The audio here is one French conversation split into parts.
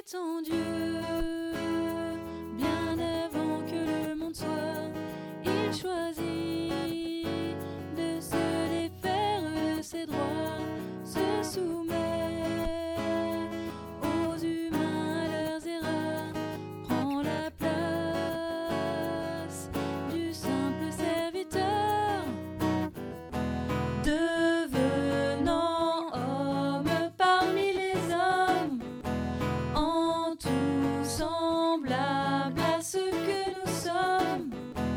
étant Dieu, bien avant que le monde soit, il choisit de se défaire de ses droits, se soumet aux humains, à leurs erreurs, prend la place du simple serviteur, devenant homme parmi les hommes, en tout semblable à ce que nous sommes,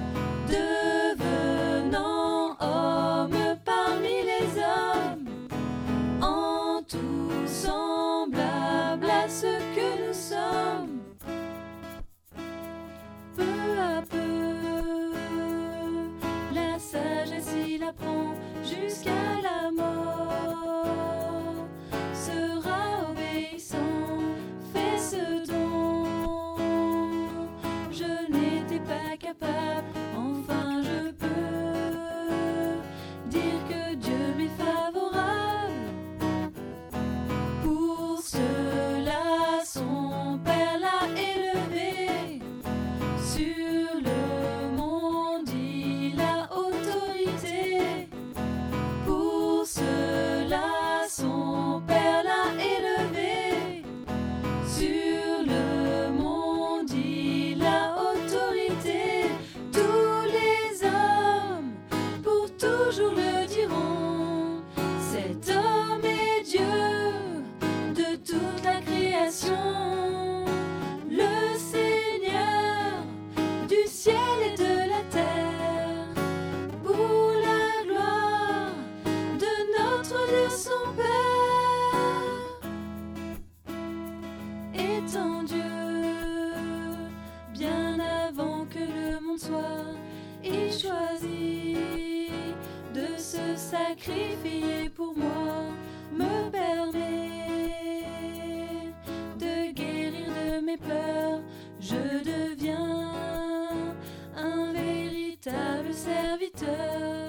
devenant homme parmi les hommes, en tout semblable à ce que nous sommes. Peu à peu, la sagesse il apprend jusqu'à la mort, sera obéissant, fait ce don. Je n'étais pas capable, enfin je peux dire que Dieu m'est favorable. Pour cela son Père l'a élevé, sur le monde il a autorité. Pour cela son Père l'a élevé, sur le monde il a autorité. Tous les hommes pour toujours le diront, cet homme est Dieu de toute la création, le Seigneur du ciel et de la terre, pour la gloire de notre Dieu son Père. Étant Dieu, bien avant que le monde soit, il choisit de se sacrifier pour moi, me permet de guérir de mes pleurs. Je deviens un véritable serviteur.